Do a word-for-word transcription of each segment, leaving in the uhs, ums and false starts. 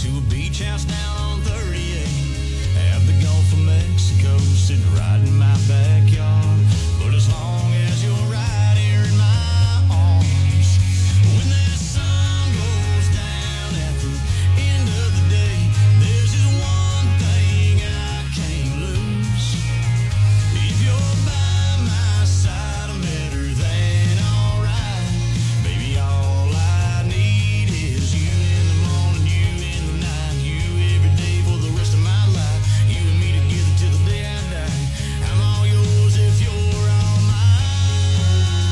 to a beach house down on thirty-eight. Have the Gulf of Mexico sitting right in my backyard. But as long as you're right here in my arms, when that sun goes down at the end of the day, there's just one thing I can't lose. If you're by my side, I'm better than alright. Baby, all I need is you in the morning, you in the night, you every day for the rest of my life. You and me together till the day I die. I'm all yours if you're all mine.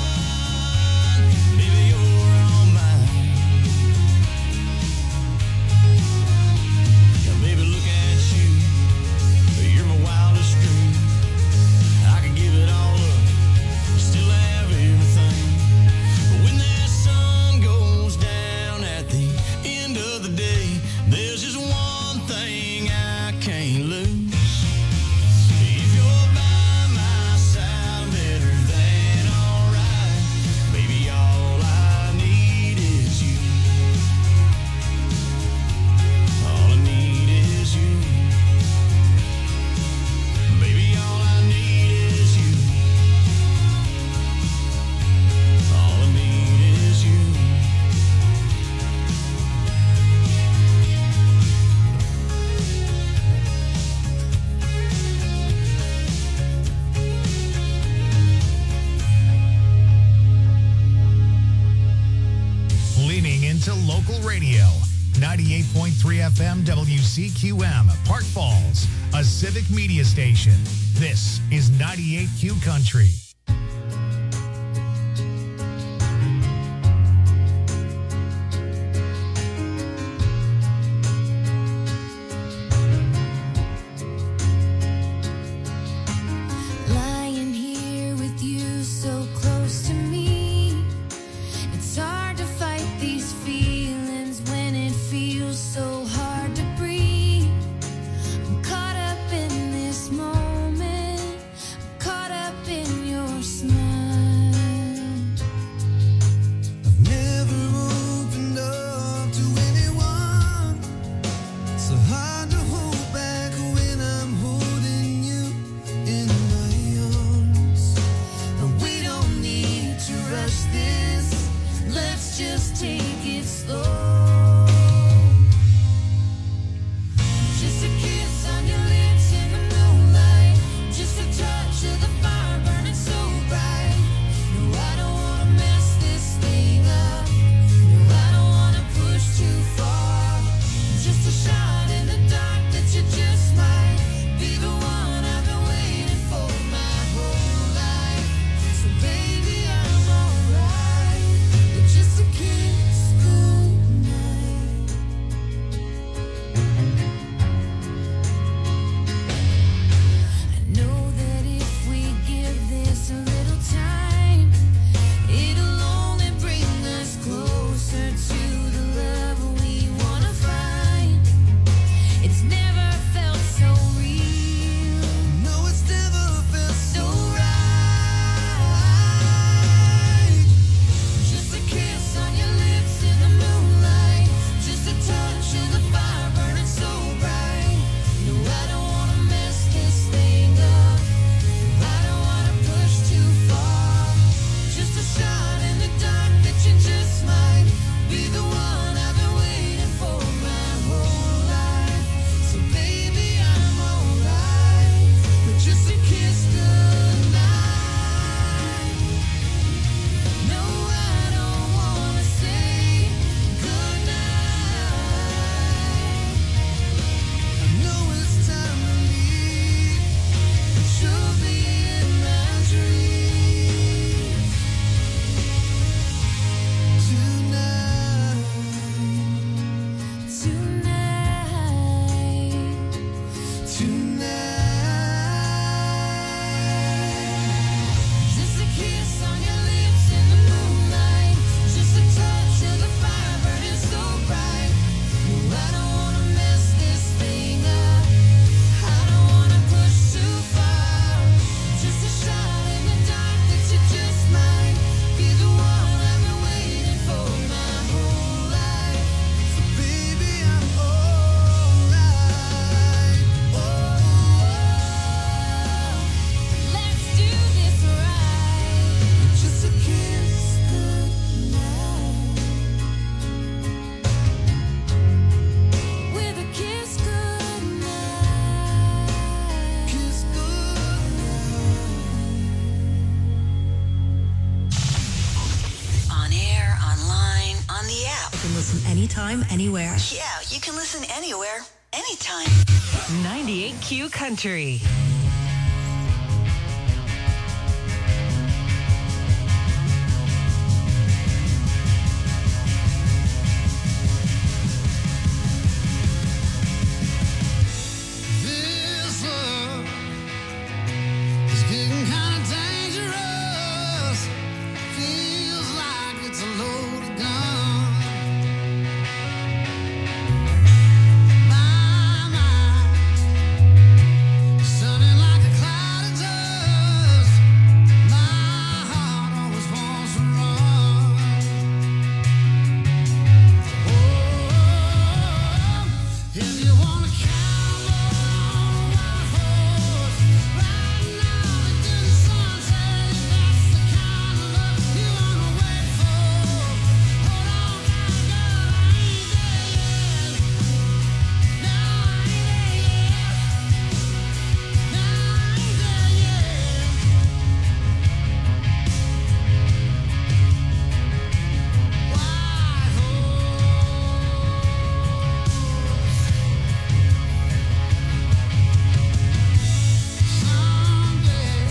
Baby, you're all mine. Now, baby, look at you. You're my wildest dream. I could give it all up, still have everything. But when that sun goes down at the end of the day, there's just one thing I can't lose. If you're by my side, I'm better than alright. Baby, all I need is you. All I need is you. Baby, all I need is you. All I need is you. Leaning into local radio. ninety-eight point three F M W C Q M, Park Falls, a civic media station. This is ninety-eight Q Country. Lying here with you so close to me, it's hard to fight these feelings when it feels so hard to breathe. I'm caught up in this moment, caught up in your anytime, anywhere. Yeah, you can listen anywhere, anytime. ninety-eight Q Country. This love is getting kind of dangerous. Feels like it's a loaded gun. My mind is sounding like a cloud of dust. My heart always wants to run. Oh, if you wanna cowboy on a white horse, riding out into the sunset, if that's the kind of love you wanna wait for, hold on tight, girl, I ain't there yet. No, I ain't there yet. No, I ain't there yet. White someday,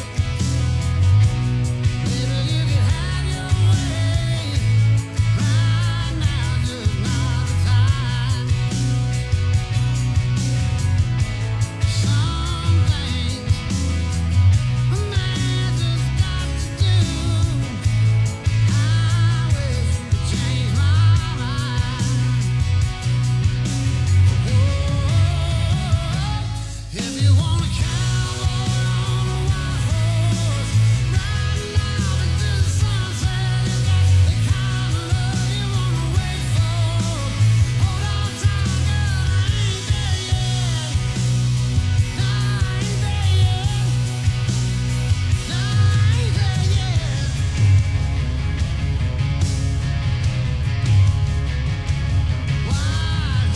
maybe you could have your way. Right now, just not the time. Some things a man just got to do. I wish you could change my mind. If you want a cowboy on a white horse, riding out into the sunset, if that's the kind of love you wanna wait for, hold on tight, girl, I ain't there yet. No, I ain't there yet. No, I ain't there yet. White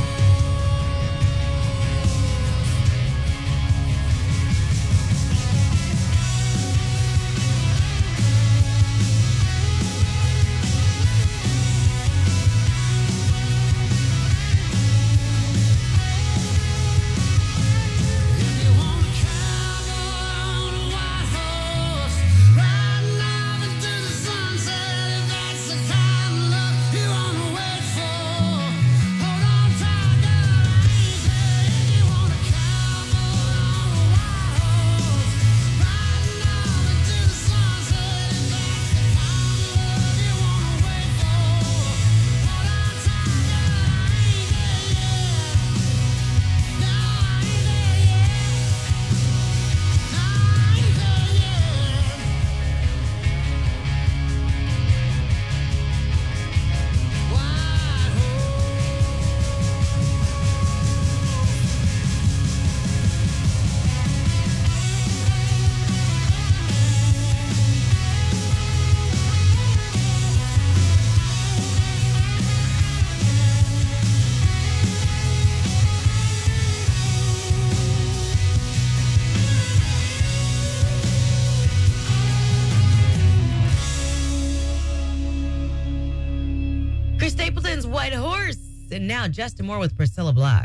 If you want a cowboy on a white horse, riding out into the sunset, if that's the kind of love you wanna wait for, hold on tight, girl, I ain't there. If you want a cowboy on a white horse, riding out into the sunset, if that's the kind of love you wanna wait for, hold on tight, girl, I ain't there yet. No, I ain't there yet. No, I ain't there yet. White Chris Stapleton's White Horse. And now Justin Moore with Priscilla Block.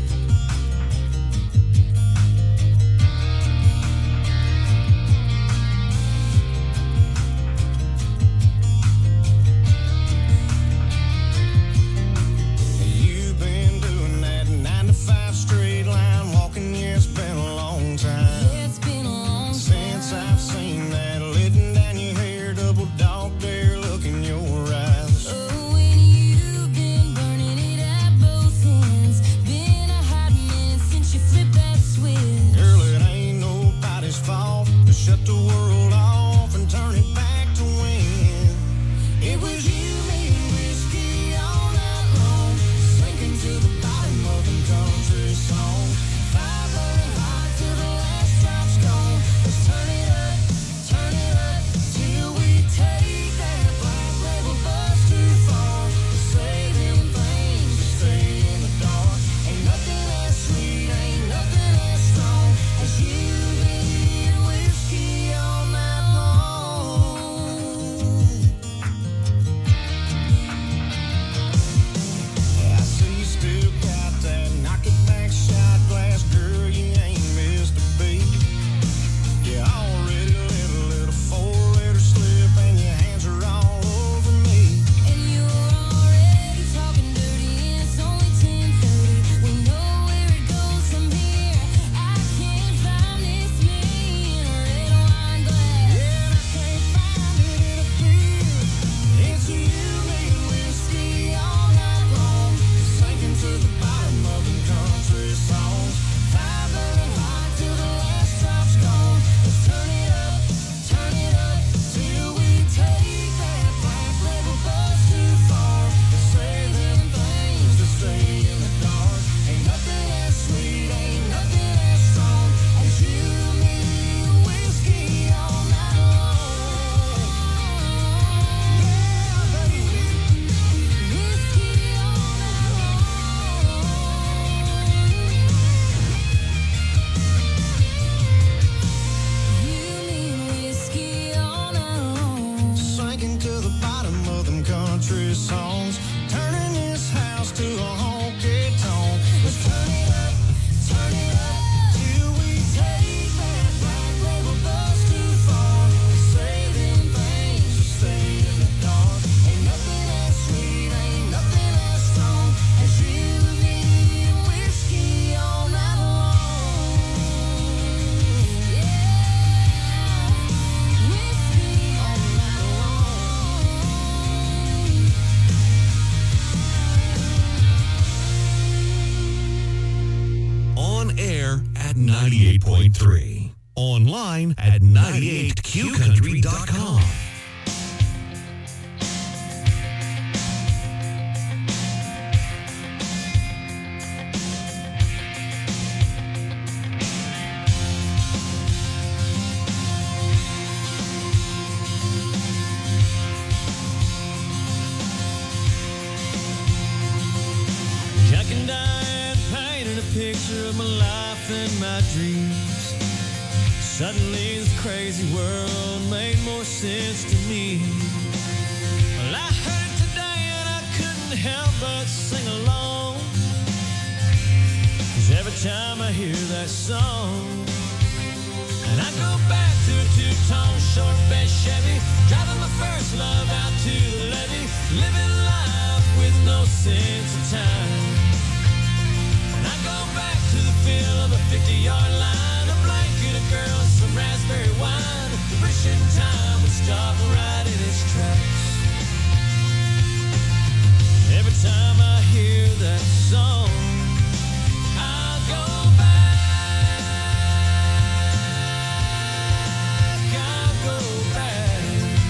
You've been doing that nine to five straight line walking, yeah, it's been a long time. It's been a long Since I've seen that letting down your hair, double dog dare look in your eyes. Oh, when you've been burning it at both ends, been ninety-eight point three. Online at ninety-eight q country dot com. Jack and Diane painted a picture of my life and my dreams. Suddenly this crazy world made more sense to me. Well, I heard it today and I couldn't help but sing along. 'Cause every time I hear that song, and I go back to a two-tone short bed Chevy, driving my first love out to the levee, living life with no sense of time. And I go back to the feel of a fifty-yard line, a blanket of girls, some raspberry wine, wishing time would stop right in its tracks. Every time I hear that song, I go back, I go back.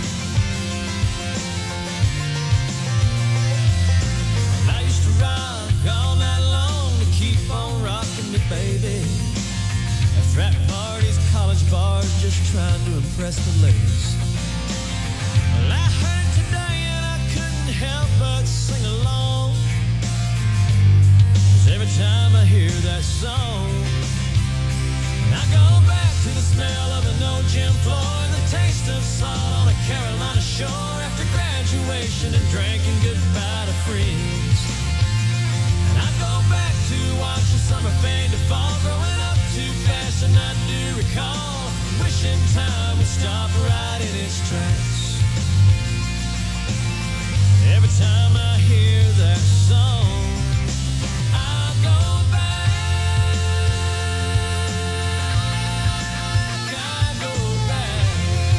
I used to rock all night long to keep on rocking me, baby. At frat parties, college bars, just trying to impress the ladies. Well, I heard today and I couldn't help but sing along. 'Cause every time I hear that song, I go back to the smell of an old gym floor and the taste of salt on a Carolina shore after graduation and drinking goodbye to friends. And I go back to watching summer fade to fall, growing up too fast, and I do recall wishing time would stop right in its tracks. Every time I hear that song, I go back, I go back.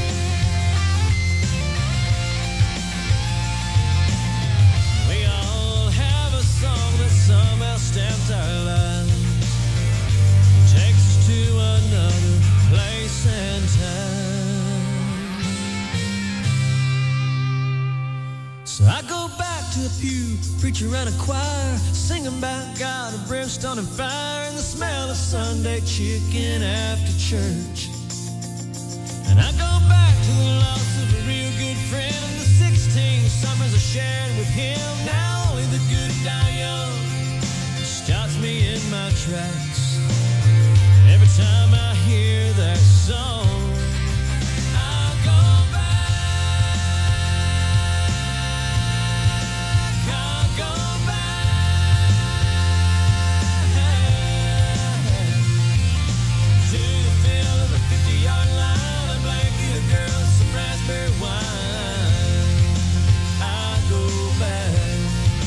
We all have a song that somehow stamped our lives, takes us to another place and time. So I go back to a pew, preacher and a choir, singing about God and brimstone and fire, and the smell of Sunday chicken after church. And I go back to the loss of a real good friend and the sixteen summers I shared with him. Now only the good die young stops me in my tracks. Every time I hear that song, I go back, I go back to the feel of a fifty-yard line, a blanket of girls, some raspberry wine. I go back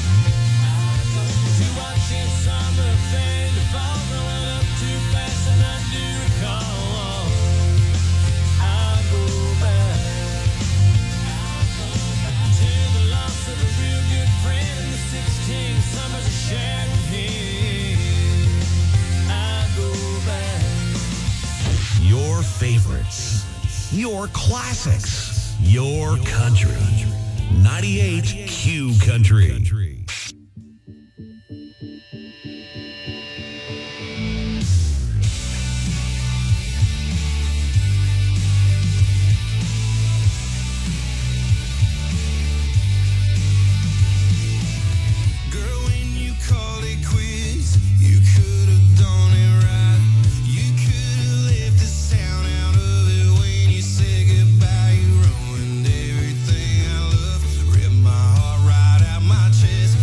to watching summer fade to fall, growing up too fast, and I do recall. I go back to the loss of a real good friend and the sixteen summers I shared with him. I go back. Your favorites, your classics, your country. ninety-eight Q Country. Girl, when you called it quits, you could have done it right. You could have left the sound out of it when you said goodbye. You ruined everything I love, ripped my heart right out my chest.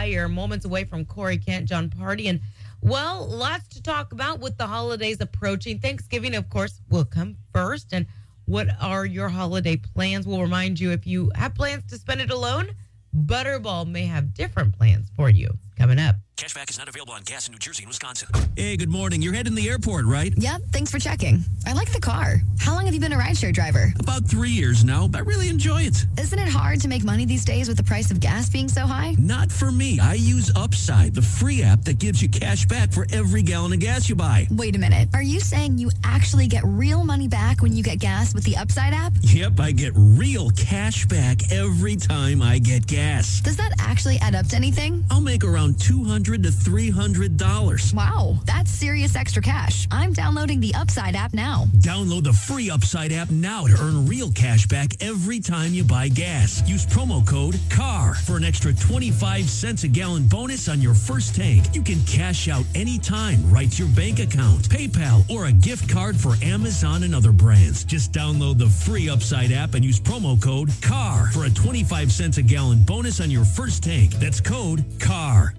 by. You're moments away from Corey Kent, John Party, and well, lots to talk about with the holidays approaching. Thanksgiving, of course, will come first. And what are your holiday plans? We'll remind you if you have plans to spend it alone, Butterball may have different plans for you coming up. Cashback is not available on gas in New Jersey and Wisconsin. Hey, good morning. You're heading to the airport, right? Yep, thanks for checking. I like the car. How long have you been a rideshare driver? About three years now. I really enjoy it. Isn't it hard to make money these days with the price of gas being so high? Not for me. I use Upside, the free app that gives you cash back for every gallon of gas you buy. Wait a minute. Are you saying you actually get real money back when you get gas with the Upside app? Yep, I get real cash back every time I get gas. Does that actually add up to anything? I'll make around two hundred to three hundred dollars. Wow, that's serious extra cash. I'm downloading the Upside app now. Download the free Upside app now to earn real cash back every time you buy gas. Use promo code C A R for an extra twenty-five cents a gallon bonus on your first tank. You can cash out anytime right to your bank account, PayPal, or a gift card for Amazon and other brands. Just download the free Upside app and use promo code C A R for a twenty-five cents a gallon bonus on your first tank. That's code C A R.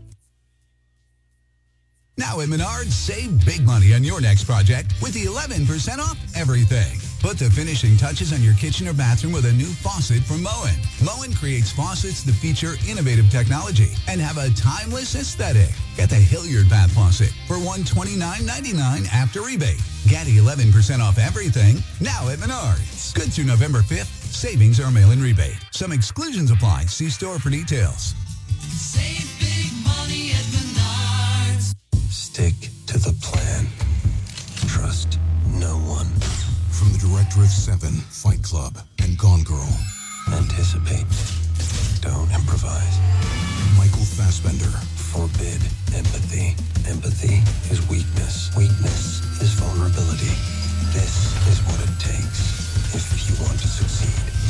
Now at Menards, save big money on your next project with the eleven percent off everything. Put the finishing touches on your kitchen or bathroom with a new faucet from Moen. Moen creates faucets that feature innovative technology and have a timeless aesthetic. Get the Hilliard bath faucet for one hundred twenty-nine ninety-nine after rebate. Get eleven percent off everything now at Menards. Good through November fifth. Savings are mail-in rebate. Some exclusions apply. See store for details. Save big money at Menards. Stick to the plan. Trust no one. From the director of Seven, Fight Club, and Gone Girl. Anticipate. Don't improvise. Michael Fassbender. Forbid empathy. Empathy is weakness. Weakness is vulnerability. This is what it takes if you want to succeed.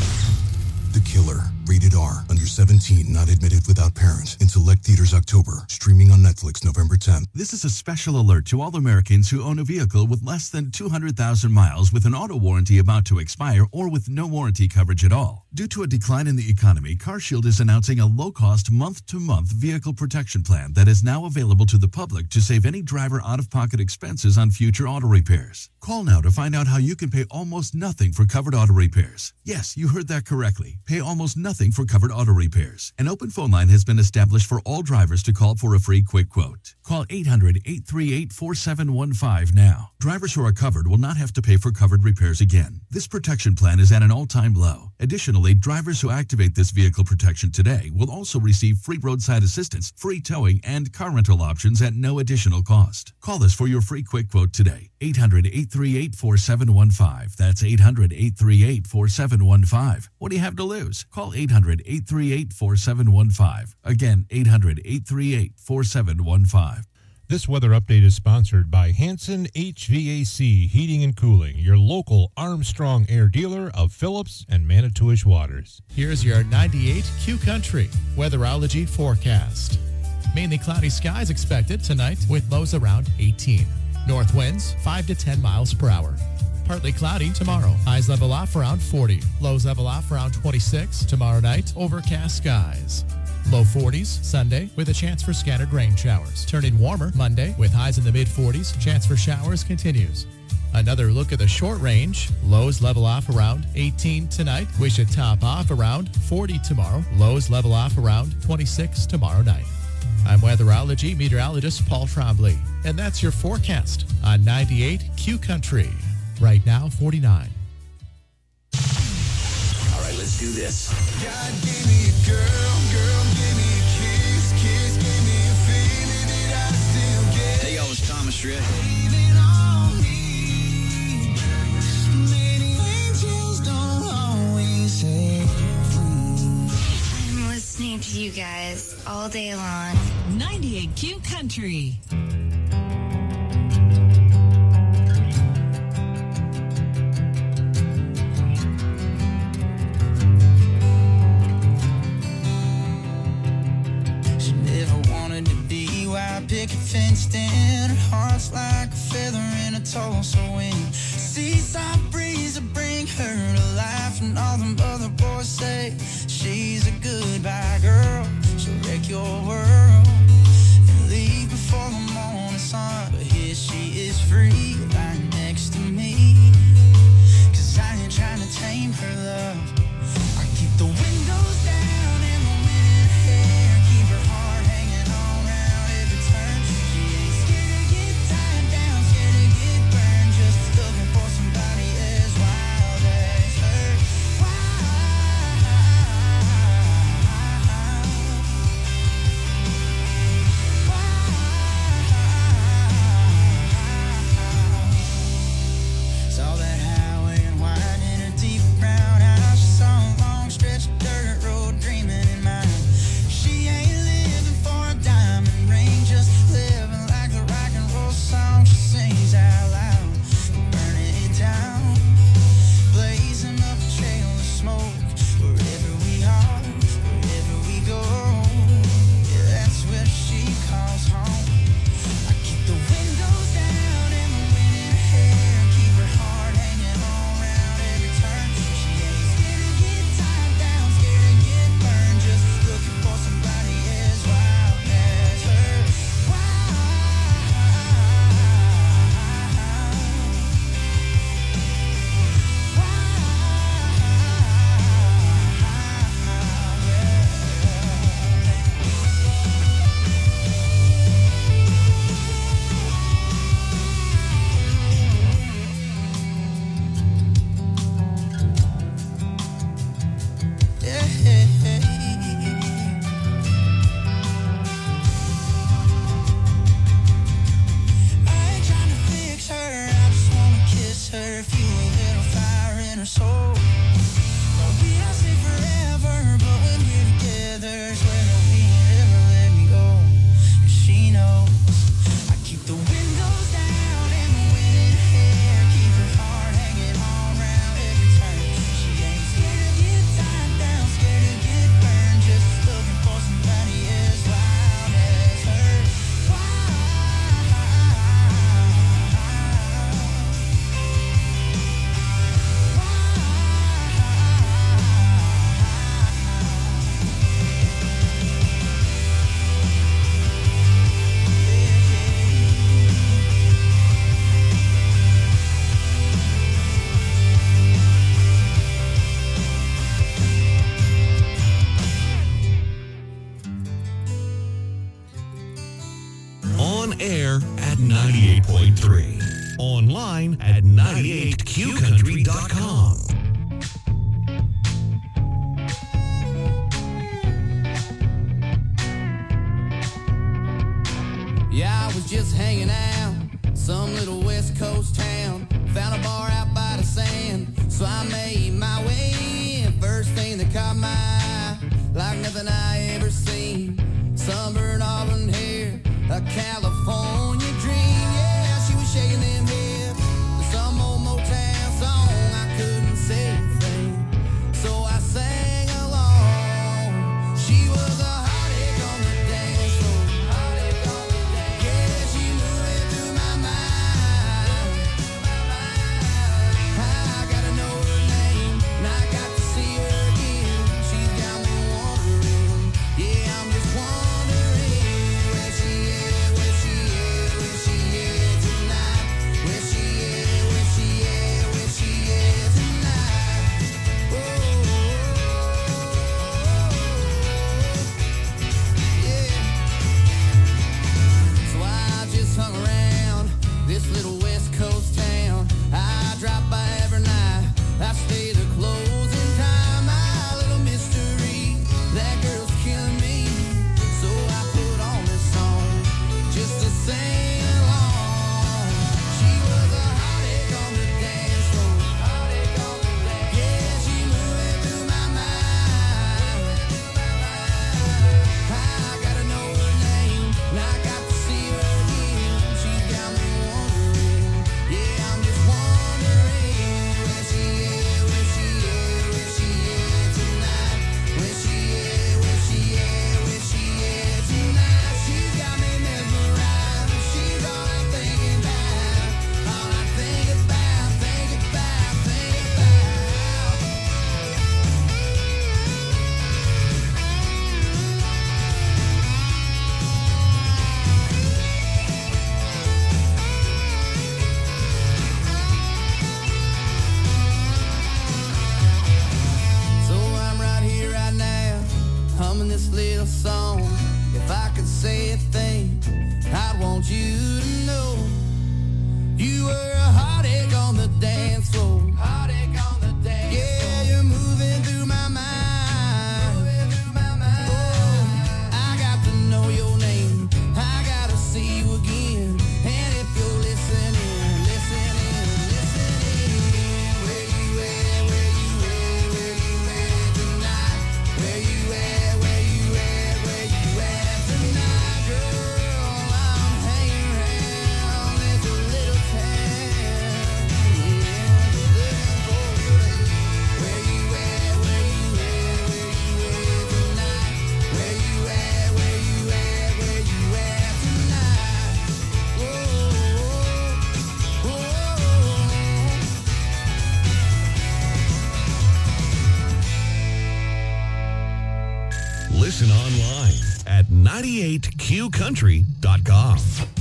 The Killer. Rated R. Under seventeen. Not admitted without parent. In select theaters October. Streaming on Netflix November tenth. This is a special alert to all Americans who own a vehicle with less than two hundred thousand miles with an auto warranty about to expire or with no warranty coverage at all. Due to a decline in the economy, CarShield is announcing a low-cost month-to-month vehicle protection plan that is now available to the public to save any driver out-of-pocket expenses on future auto repairs. Call now to find out how you can pay almost nothing for covered auto repairs. Yes, you heard that correctly. Pay almost nothing for covered auto repairs. An open phone line has been established for all drivers to call for a free quick quote. Call eight hundred, eight three eight, four seven one five now. Drivers who are covered will not have to pay for covered repairs again. This protection plan is at an all-time low. Additionally, drivers who activate this vehicle protection today will also receive free roadside assistance, free towing, and car rental options at no additional cost. Call us for your free quick quote today. eight hundred, eight three eight, four seven one five. That's eight hundred, eight three eight, four seven one five. What do you have to lose? Call eight hundred, eight three eight, four seven one five. Again, eight hundred, eight three eight, four seven one five. This weather update is sponsored by Hanson H V A C Heating and Cooling, your local Armstrong Air dealer of Phillips and Manitowish Waters. Here's your ninety-eight Q Country weatherology forecast. Mainly cloudy skies expected tonight with lows around eighteen. North winds five to ten miles per hour. Partly cloudy tomorrow. Highs level off around forty. Lows level off around twenty-six. Tomorrow night, overcast skies. Low forties Sunday with a chance for scattered rain showers. Turning warmer Monday with highs in the mid forties. Chance for showers continues. Another look at the short range. Lows level off around eighteen tonight. We should top off around forty tomorrow. Lows level off around twenty-six tomorrow night. I'm weatherology meteorologist Paul Trombley, and that's your forecast on ninety-eight Q Country. Right now, forty-nine. All right, let's do this. God gave me a girl, girl gave me a kiss, kiss gave me a feeling that I still get. Hey, y'all, it's Thomas Rhett. Leaving on me. Many angels don't always say free. I'm listening to you guys all day long. ninety-eight Q Country. Picket fenced in, her heart's like a feather in a Tulsa wind. Seaside breeze will bring her to life, and all them other boys say she's a goodbye girl. She'll wreck your world. before the morning sun. But here she is free, right next to me. Cause I ain't trying to tame her love. I keep the windows down and the wind in her hair. Keep her heart hanging on round every turn. She ain't scared to get tied down, scared to get burned. Just looking for somebody as wild as her. Saw that highway and wide in her deep brown eyes. She saw a long stretch of dirt road dreaming in mind. She ain't living for a diamond ring, just living like the rock and roll song she sings out loud. Burning it down, blazing up a trail of smoke. Wherever we are, wherever we go, yeah, that's where she calls home. I keep the windows down and the wind in her hair. Keep her heart hanging on round every turn. She ain't scared to get tied down, scared to get burned. Just looking for somebody as wild as her. I ain't trying to fix her, I just wanna kiss her, fuel a little fire in her soul. No, we don't stay forever, but when we're together, swear that we ain't ever let me go. 'Cause she knows I keep the windows down and the wind in her hair. Keep her heart hanging on round every turn. She ain't scared to get tied down, scared to get burned. Just looking for somebody as wild as her. On air at ninety-eight point three. Online at ninety-eight q country dot com. Yeah, I was just hanging out, some little West Coast town. Found a bar out by the sand, so I made my way in. First thing that caught my eye, like nothing I ever seen. Sunburned auburn hair, a California dream. Yeah, she was shaking them hips to some old Motown. Listen online at ninety-eight q country dot com.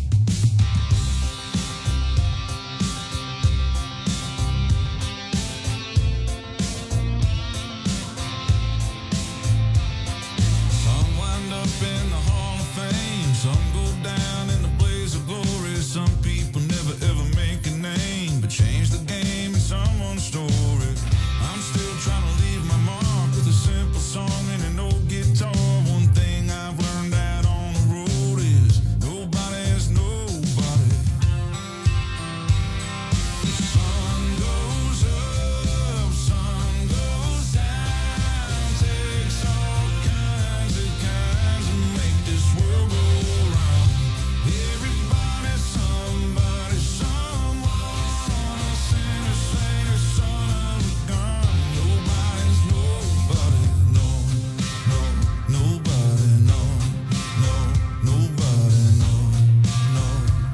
Some wind up in the Hall of Fame, some go down in the blaze of glory. Some people never ever make a name, but change the game in someone's story. I'm still trying to leave my mark with a simple song and an old guitar. One thing I've learned out on the road is nobody is nobody. The sun goes up, sun goes down, takes all kinds of kinds to make this world go round. Everybody's somebody, someone, a sinner, saint, son of a gun. Nobody's nobody, no, no, nobody, no, no, nobody, no, no.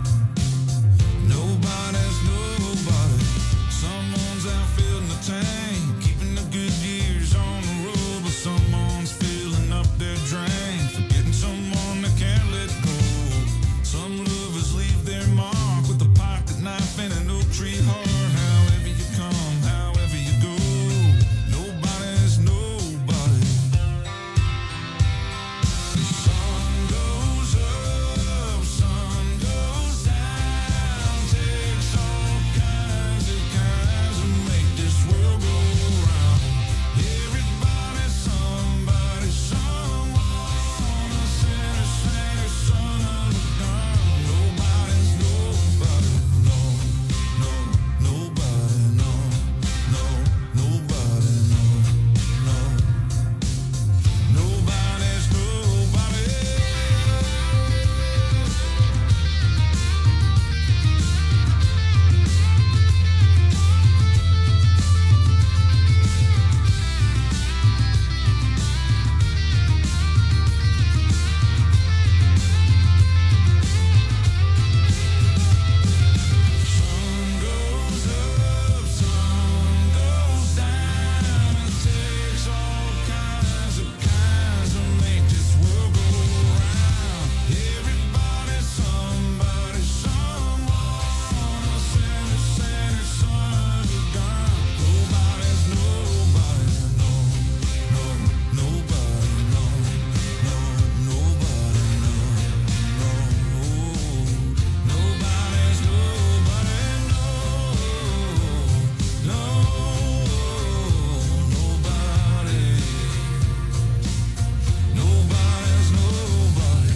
Nobody's nobody. Someone's out filling the tank, keeping the good years on the road, but someone's filling up their drain, forgetting someone that can't let go. Some lovers leave their mark with a pocket knife and an oak tree heart. However you come, however you go, nobody's nobody. The sun goes up, sun goes down, takes all kinds of kinds to make this world go round. Everybody's somebody, someone, a sinner, saint, son of a gun. Nobody's nobody, no, no, nobody, no, no, nobody, no, no. Nobody's nobody. Sun goes up, sun goes down, it takes all kinds of kinds to make this world go round. Everybody's somebody, someone, a sinner, saint, son of a gun. Nobody's nobody, no, no, nobody, no, no, nobody, no, no. Nobody's nobody, no, no, nobody. Nobody's nobody.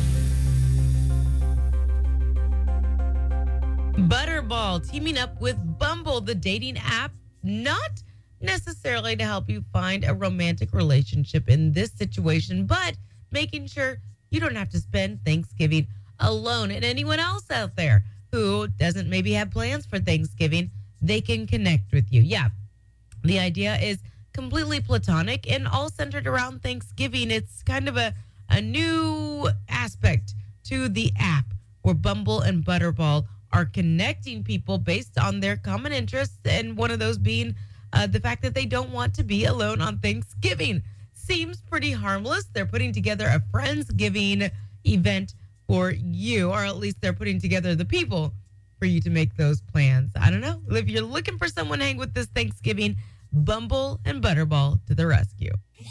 Butterball teaming up with Bumble, the dating app, not necessarily to help you find a romantic relationship in this situation, but making sure you don't have to spend Thanksgiving alone. And anyone else out there who doesn't maybe have plans for Thanksgiving, they can connect with you. Yeah, the idea is completely platonic and all centered around Thanksgiving. It's kind of a, a new aspect to the app where Bumble and Butterball are connecting people based on their common interests, and one of those being uh, the fact that they don't want to be alone on Thanksgiving. Seems pretty harmless. They're putting together a Friendsgiving event for you, or at least they're putting together the people for you to make those plans. I don't know. If you're looking for someone to hang with this Thanksgiving, Bumble and Butterball to the rescue.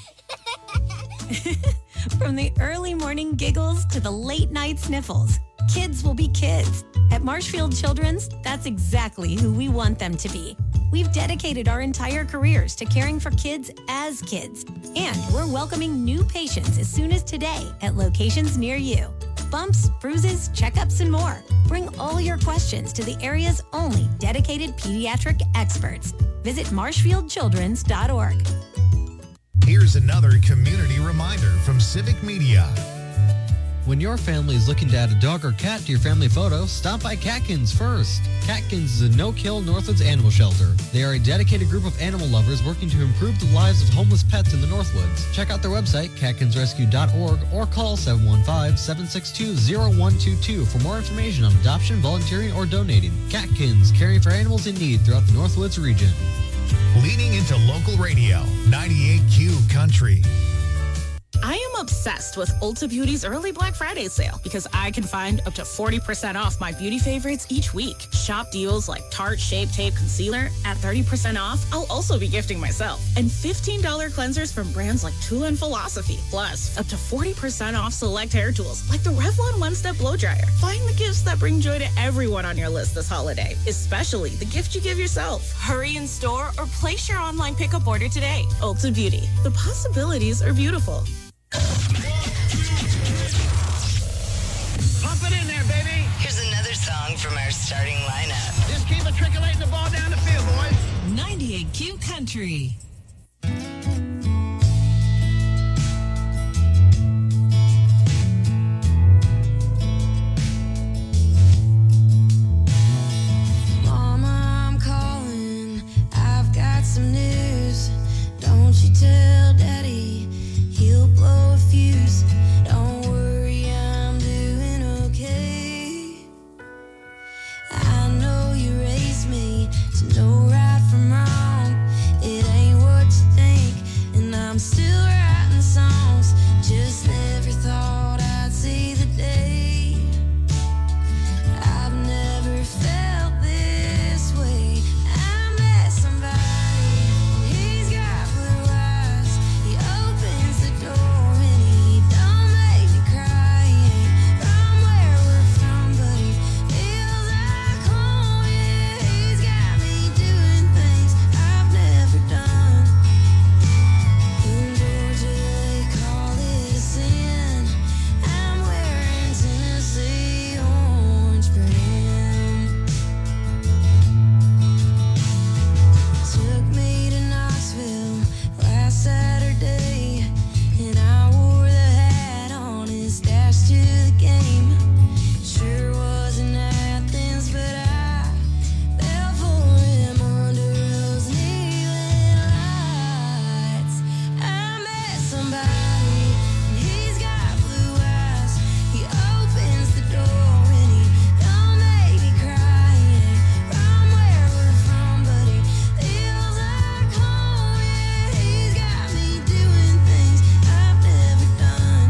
From the early morning giggles to the late night sniffles, kids will be kids. At Marshfield Children's, that's exactly who we want them to be. We've dedicated our entire careers to caring for kids as kids. And we're welcoming new patients as soon as today at locations near you. Bumps, bruises, checkups, and more. Bring all your questions to the area's only dedicated pediatric experts. Visit marshfield children's dot org. Here's another community reminder from Civic Media. When your family is looking to add a dog or cat to your family photo, stop by Catkins first. Catkins is a no-kill Northwoods animal shelter. They are a dedicated group of animal lovers working to improve the lives of homeless pets in the Northwoods. Check out their website, catkins rescue dot org, or call seven one five, seven six two, zero one two two for more information on adoption, volunteering, or donating. Catkins, caring for animals in need throughout the Northwoods region. Leading into local radio, ninety-eight Q Country. I am obsessed with Ulta Beauty's early Black Friday sale because I can find up to forty percent off my beauty favorites each week. Shop deals like Tarte Shape Tape Concealer at thirty percent off. I'll also be gifting myself. And fifteen dollars cleansers from brands like Tula and Philosophy. Plus, up to forty percent off select hair tools like the Revlon One Step Blow Dryer. Find the gifts that bring joy to everyone on your list this holiday, especially the gift you give yourself. Hurry in store or place your online pickup order today. Ulta Beauty. The possibilities are beautiful. Pump it in there, baby. Here's another song from our starting lineup. Just keep matriculating the ball down the field, boys. ninety-eight Q Country. Mama, I'm calling. I've got some news. Don't you tell Daddy, he'll blow a fuse. Don't worry, I'm doing okay. I know you raised me to know right from wrong. It ain't what you think, and I'm still writing songs. Just never thought I'd see the day. I've never felt this way. I met somebody, he's got blue eyes. He opens the door and he don't make me cry. He ain't from where we're from, but he feels like home. Yeah, he's got me doing things I've never done. In Georgia they call it a sin. I'm wearing Tennessee orange for him. Took me to Knoxville last Saturday, and I wore the hat on his dash to the game. Sure wasn't Athens, but I fell for him under those neon lights. I met somebody, and he's got blue eyes. He opens the door and he don't make me cry. He ain't from where we're from, but he feels like home. Yeah, he's got me doing things I've never done.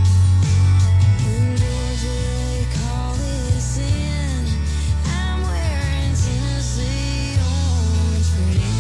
In Georgia they call it a sin. I'm wearing Tennessee orange for him.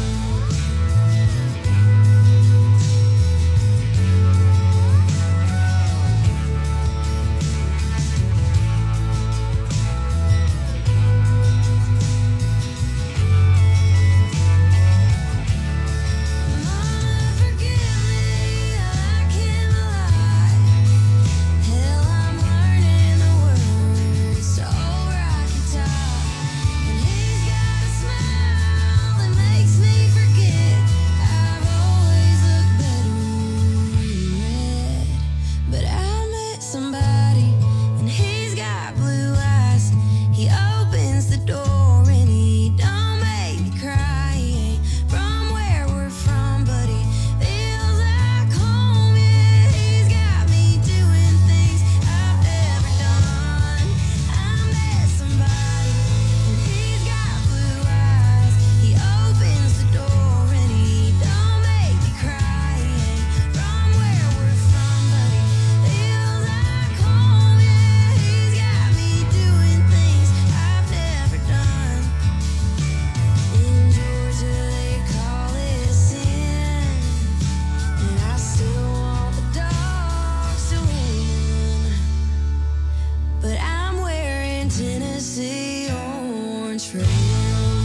Mama, forgive me, I can't lie. Hell, I'm learning the words to Old Rocky Top. And he's got a smile that makes me forget I've always looked better in red. But I met somebody, and he's got blue eyes. He opens the door and he don't make me cry. He ain't from where we're from, but he feels like home. Yeah, he's got me doing things I've never done. I met somebody, and he's got blue eyes. He opens the door and he don't make me cry. He ain't from where we're from, but he feels like home. Yeah, he's got me doing things I've never done. In Georgia they call it a sin, and I still want the dogs to win. But I'm wearing Tennessee orange for him.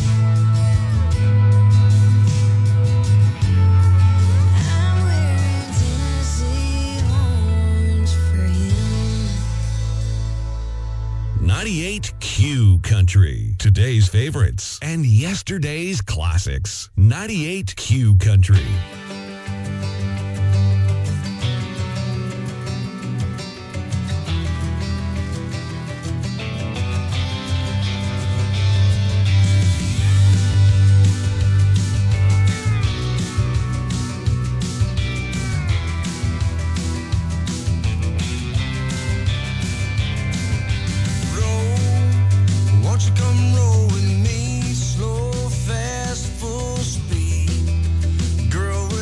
I'm wearing Tennessee orange for him. ninety-eight Q Country. Today's favorites and yesterday's classics. ninety-eight Q Country. Won't you come roll with me, slow, fast, full speed? Girl,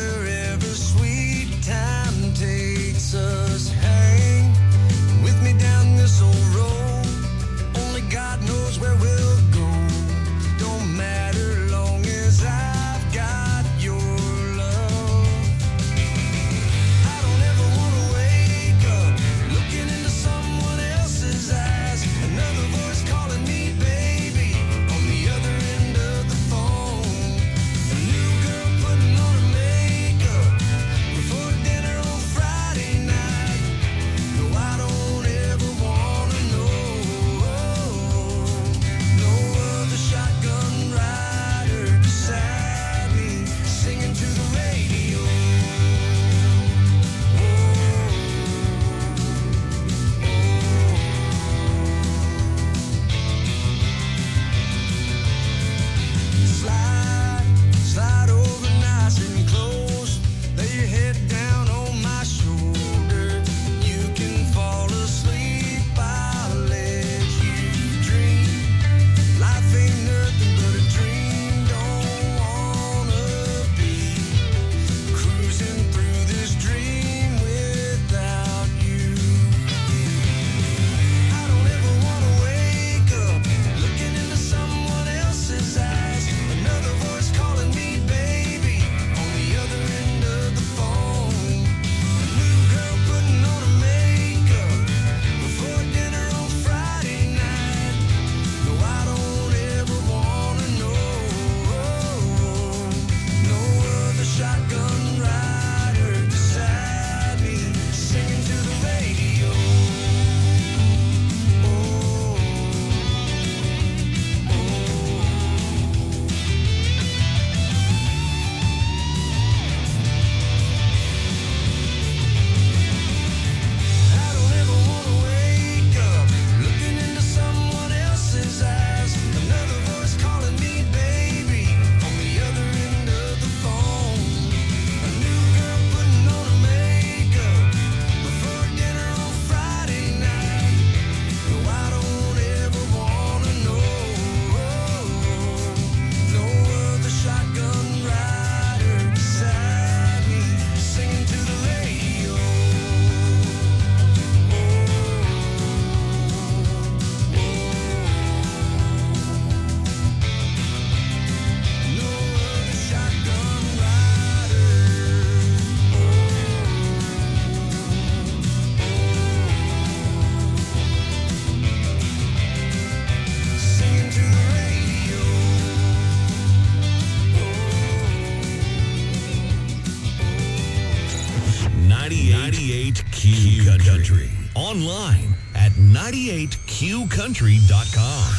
ninety-eight Q Country. Online at ninety-eight q country dot com.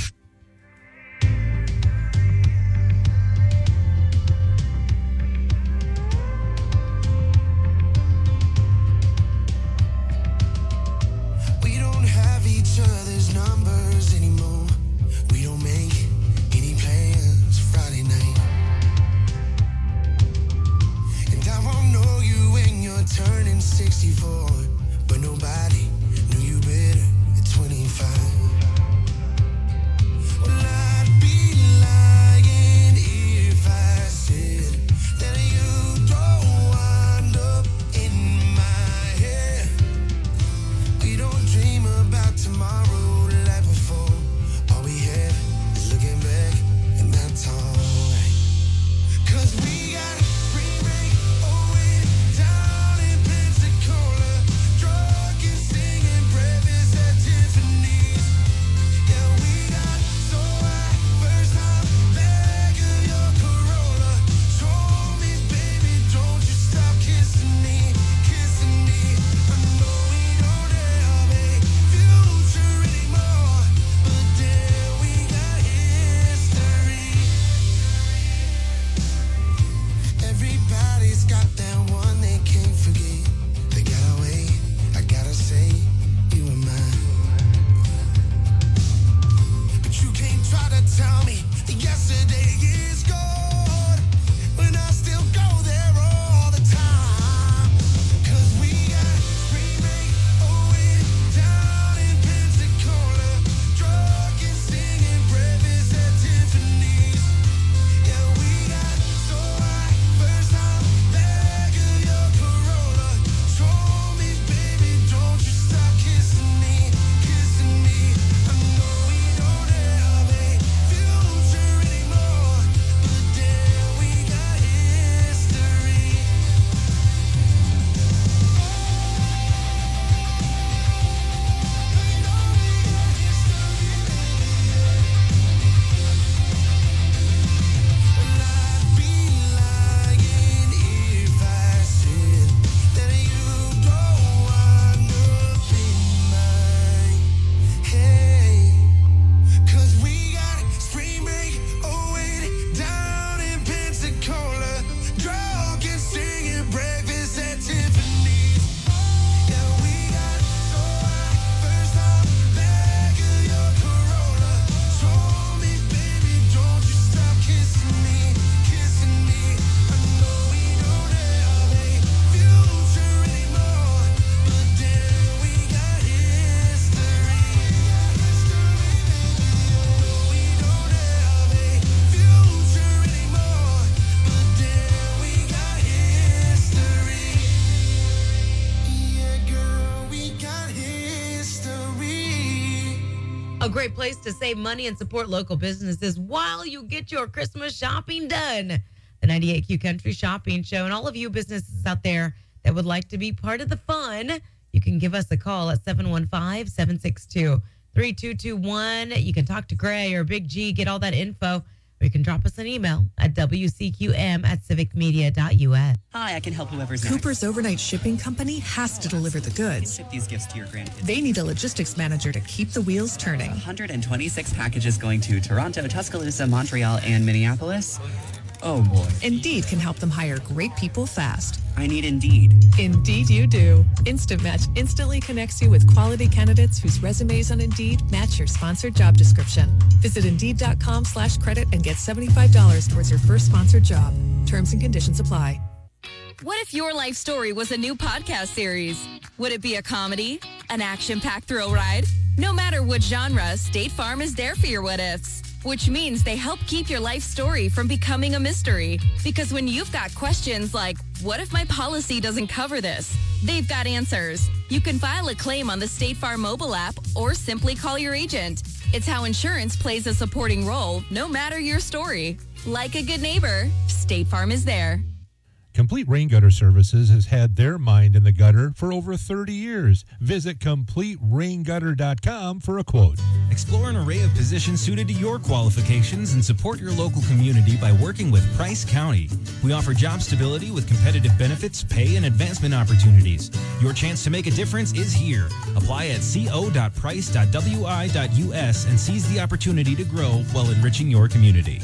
We don't have each other's numbers anymore. We don't make any plans Friday night. And I won't know you when you're turning sixty-four. But nobody knew you better at twenty-five. Well, I'd be lying if I said that you don't wind up in my head. We don't dream about tomorrow like before. All we had is looking back, and that's alright. 'Cause we got spring break, oh, it down in Pensacola. Drunk and singing breakfast at Tiffany's. Yeah, we got so high, first time back of your Corolla. Told me, baby, don't you stop kissing me, kissing me. I know we don't have a future anymore, but damn, we got history. Everybody's got that one they can't forget. They got away, I gotta say, you and mine. But you can't try to tell me that yesterday is gone when I still go there all the time. 'Cause we got spring break, oh, it down in Pensacola. Drunk and singing breakfast at Tiffany's. Yeah, we got so high, first time back of your Corolla. Told me, baby, don't you stop kissing me, kissing me. I know we don't have a future anymore, but damn, we got history. I'd be lying if I said that you don't wind up in my head. 'Cause we got spring break, oh, it down in Pensacola. Drunk and singing breakfast at Tiffany's. Yeah, we got so high, first time back of your Corolla. Told me, baby, don't you stop kissing me, kissing me. I know we don't have a future anymore, but damn, we got history. We don't have a future anymore, but damn, we got history. Yeah, girl, we got history. A great place to save money and support local businesses while you get your Christmas shopping done. The ninety-eight Q Country Shopping Show. And all of you businesses out there that would like to be part of the fun, you can give us a call at seven one five, seven six two, three two two one. You can talk to Gray or Big G, get all that info, or you can drop us an email at w c q m at civic media dot u s. Hi, I can help whoever's Cooper's overnight shipping company has to deliver the goods. Ship these gifts to your grandkids. They need a logistics manager to keep the wheels turning. one hundred twenty-six packages going to Toronto, Tuscaloosa, Montreal, and Minneapolis. Oh boy. Indeed can help them hire great people fast. I need Indeed. Indeed you do. Instant Match instantly connects you with quality candidates whose resumes on Indeed match your sponsored job description. Visit Indeed.com slash credit and get seventy-five dollars towards your first sponsored job. Terms and conditions apply. What if your life story was a new podcast series? Would it be a comedy? An action-packed thrill ride? No matter what genre, State Farm is there for your what-ifs. Which means they help keep your life story from becoming a mystery. Because when you've got questions like, what if my policy doesn't cover this? They've got answers. You can file a claim on the State Farm mobile app or simply call your agent. It's how insurance plays a supporting role, no matter your story. Like a good neighbor, State Farm is there. Complete Rain Gutter Services has had their mind in the gutter for over thirty years. Visit complete rain gutter dot com for a quote. Explore an array of positions suited to your qualifications and support your local community by working with Price County. We offer job stability with competitive benefits, pay, and advancement opportunities. Your chance to make a difference is here. Apply at co dot price dot w i dot u s and seize the opportunity to grow while enriching your community.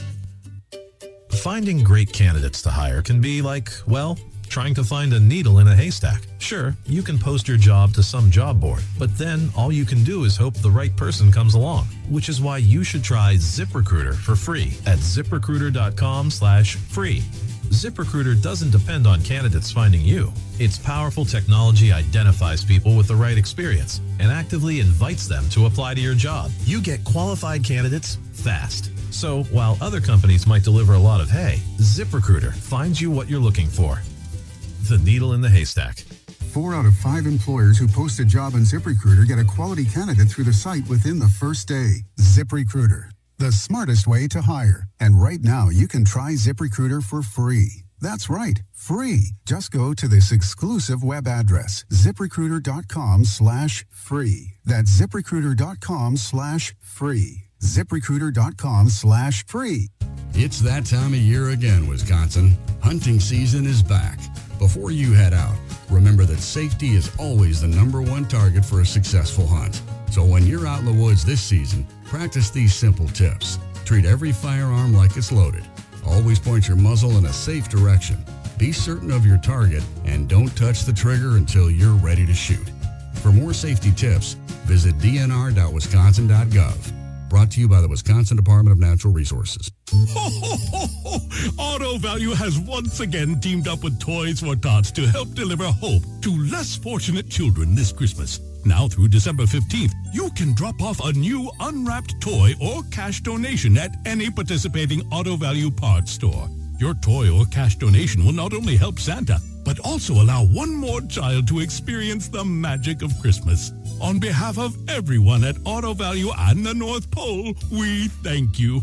Finding great candidates to hire can be like, well, trying to find a needle in a haystack. Sure, you can post your job to some job board, but then all you can do is hope the right person comes along, which is why you should try ZipRecruiter for free at zip recruiter dot com slash free. ZipRecruiter doesn't depend on candidates finding you. Its powerful technology identifies people with the right experience and actively invites them to apply to your job. You get qualified candidates fast. So while other companies might deliver a lot of hay, ZipRecruiter finds you what you're looking for. The needle in the haystack. Four out of five employers who post a job on ZipRecruiter get a quality candidate through the site within the first day. ZipRecruiter, the smartest way to hire. And right now, you can try ZipRecruiter for free. That's right, free. Just go to this exclusive web address, zip recruiter dot com slash free. That's zip recruiter dot com slash free. zip recruiter dot com slash free. It's that time of year again, Wisconsin. Hunting season is back. Before you head out, remember that safety is always the number one target for a successful hunt. So when you're out in the woods this season, practice these simple tips. Treat every firearm like it's loaded. Always point your muzzle in a safe direction. Be certain of your target and don't touch the trigger until you're ready to shoot. For more safety tips, visit d n r dot wisconsin dot gov. Brought to you by the Wisconsin Department of Natural Resources. Ho, ho, ho, ho. Auto Value has once again teamed up with Toys for Tots to help deliver hope to less fortunate children this Christmas. Now through December fifteenth, you can drop off a new unwrapped toy or cash donation at any participating Auto Value parts store. Your toy or cash donation will not only help Santa, but also allow one more child to experience the magic of Christmas. On behalf of everyone at Auto Value and the North Pole, we thank you.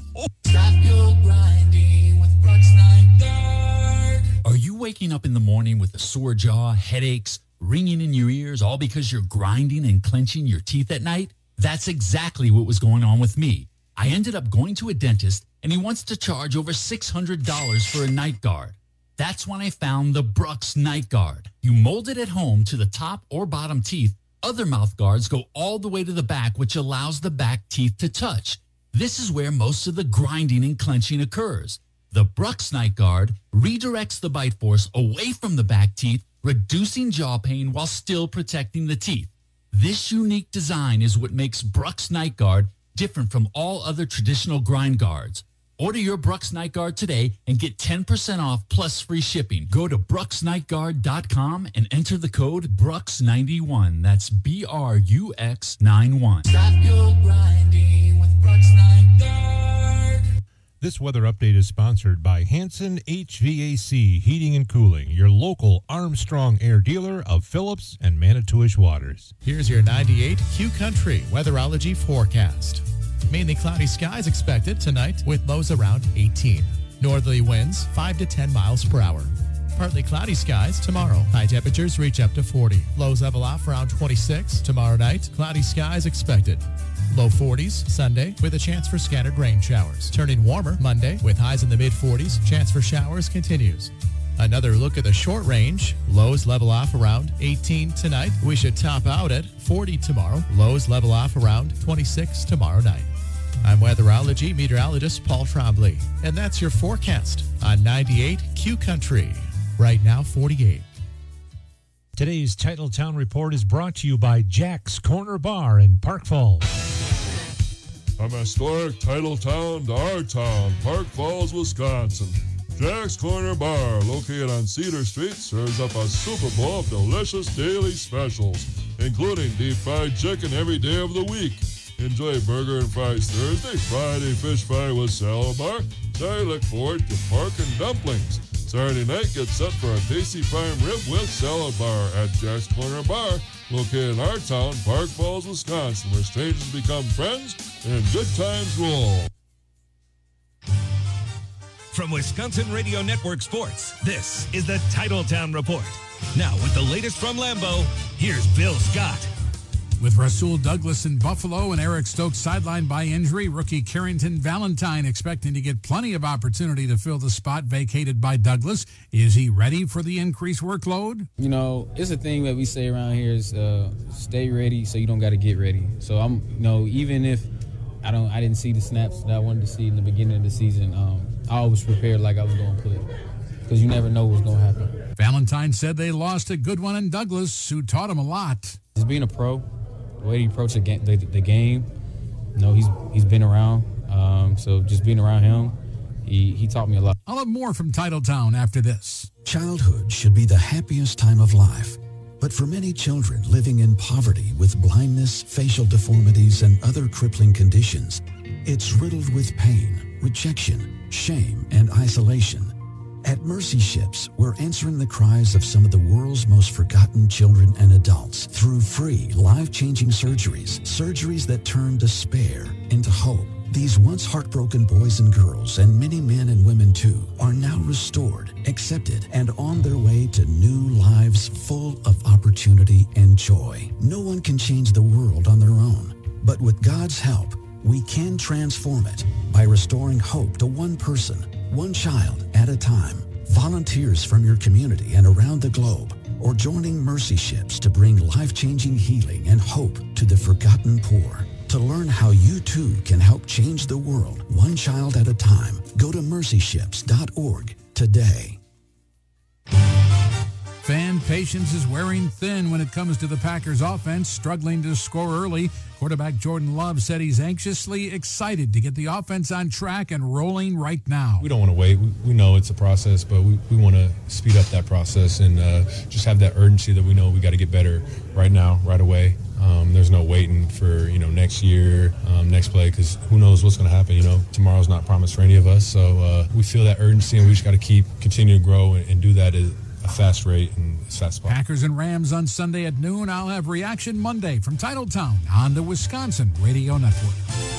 Stop your grinding with Brooks Night Guard. Are you waking up in the morning with a sore jaw, headaches, ringing in your ears, all because you're grinding and clenching your teeth at night? That's exactly what was going on with me. I ended up going to a dentist, and he wants to charge over six hundred dollars for a night guard. That's when I found the Brooks Night Guard. You mold it at home to the top or bottom teeth. Other mouth guards go all the way to the back, which allows the back teeth to touch. This is where most of the grinding and clenching occurs. The Brooks Night Guard redirects the bite force away from the back teeth, reducing jaw pain while still protecting the teeth. This unique design is what makes Brooks Night Guard different from all other traditional grind guards. Order your Brooks Night Guard today and get ten percent off plus free shipping. Go to brooks night guard dot com and enter the code Brooks ninety-one. That's B R U X ninety-one. Stop your grinding with Brooks Night Guard. This weather update is sponsored by Hanson H V A C Heating and Cooling, your local Armstrong Air dealer of Phillips and Manitowish Waters. Here's your ninety-eight Q Country weatherology forecast. Mainly cloudy skies expected tonight with lows around eighteen. Northerly winds five to ten miles per hour. Partly cloudy skies tomorrow. High temperatures reach up to forty. Lows level off around twenty-six. Tomorrow night, cloudy skies expected. Low forties Sunday with a chance for scattered rain showers. Turning warmer Monday with highs in the mid forties. Chance for showers continues. Another look at the short range. Lows level off around eighteen tonight. We should top out at forty tomorrow. Lows level off around twenty-six tomorrow night. I'm weatherology meteorologist Paul Trombley, and that's your forecast on ninety-eight Q Country. Right now, forty-eight. Today's Titletown Report is brought to you by Jack's Corner Bar in Park Falls. From historic Titletown to our town, Park Falls, Wisconsin. Jack's Corner Bar, located on Cedar Street, serves up a Super Bowl of delicious daily specials, including deep fried chicken every day of the week. Enjoy burger and fries Thursday, Friday fish fry with salad bar. Saturday look forward to pork and dumplings. Saturday night get set for a tasty prime rib with salad bar at Jack's Corner Bar, located in our town, Park Falls, Wisconsin, where strangers become friends and good times roll. From Wisconsin Radio Network Sports, this is the Titletown Report. Now, with the latest from Lambeau, here's Bill Scott. With Rasul Douglas in Buffalo and Eric Stokes sidelined by injury, rookie Carrington Valentine expecting to get plenty of opportunity to fill the spot vacated by Douglas. Is he ready for the increased workload? You know, it's a thing that we say around here is uh, stay ready so you don't got to get ready. So I'm, you know, even if I don't, I didn't see the snaps that I wanted to see in the beginning of the season, um, I always prepared like I was going to play because you never know what's going to happen. Valentine said they lost a good one in Douglas, who taught him a lot. Just being a pro, the way he approached the game, the, the game you know, he's he's been around. Um, so just being around him, he, he taught me a lot. I'll have more from Titletown after this. Childhood should be the happiest time of life. But for many children living in poverty with blindness, facial deformities, and other crippling conditions, it's riddled with pain, rejection, shame, and isolation. At Mercy Ships, we're answering the cries of some of the world's most forgotten children and adults through free, life-changing surgeries, surgeries that turn despair into hope. These once heartbroken boys and girls, and many men and women too, are now restored, accepted, and on their way to new lives full of opportunity and joy. No one can change the world on their own, but with God's help, we can transform it by restoring hope to one person, one child at a time. Volunteers from your community and around the globe, or joining Mercy Ships to bring life-changing healing and hope to the forgotten poor. To learn how you too can help change the world one child at a time, go to mercy ships dot org today. Fan patience is wearing thin when it comes to the Packers offense, struggling to score early. Quarterback Jordan Love said he's anxiously excited to get the offense on track and rolling right now. We don't want to wait. We, we know it's a process, but we, we want to speed up that process and uh, just have that urgency that we know we got to get better right now, right away. Um, there's no waiting for, you know, next year, um, next play, because who knows what's going to happen. You know, tomorrow's not promised for any of us. So uh, we feel that urgency, and we just got to keep, continue to grow and, and do that at a fast rate and as fast as possible. Packers and Rams on Sunday at noon. I'll have Reaction Monday from Titletown on the Wisconsin Radio Network.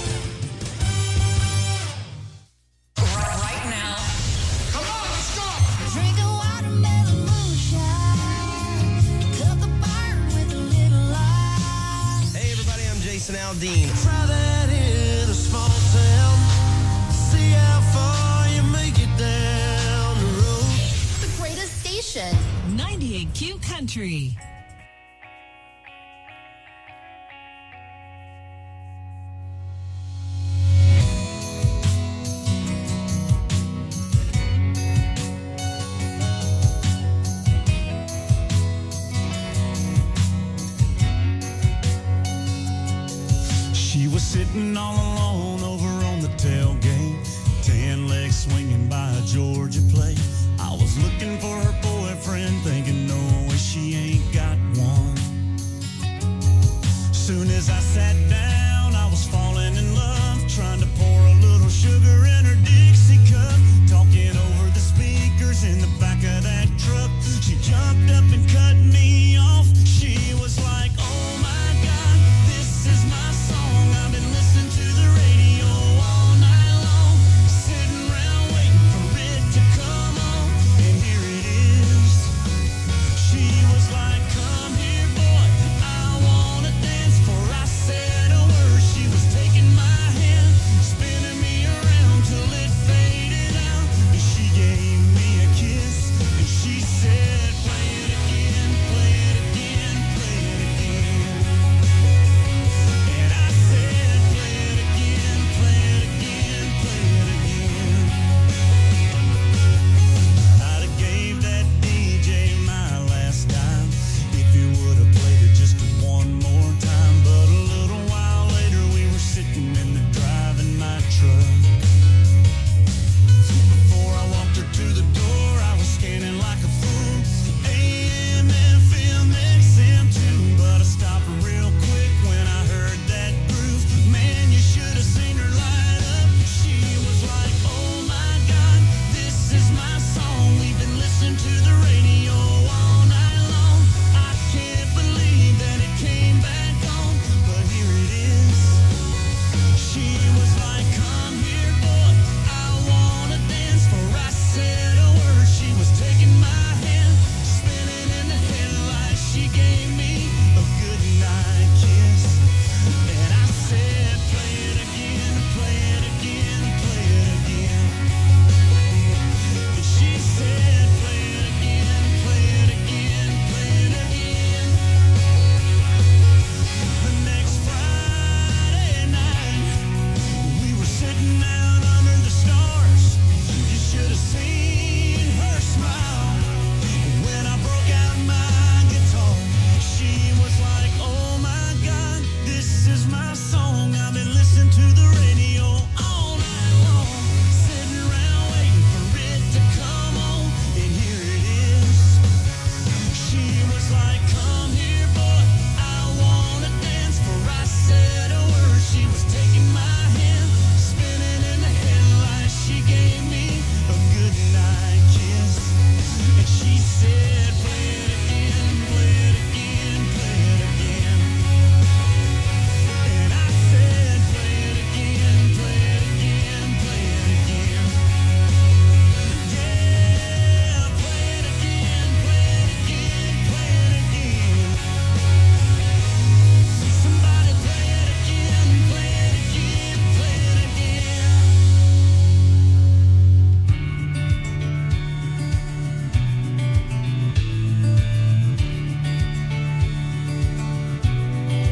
Right now. Come on, let's go. Drink a watermelon moonshine. Cut the burn with a little light. Hey everybody, I'm Jason Aldean. Try that in a small town. See how far you make it down the road. The greatest station. ninety-eight Q Country. She was sitting all alone over on the tailgate, tan legs swinging by a Georgia plate. I was looking for her boyfriend, thinking no way she ain't got said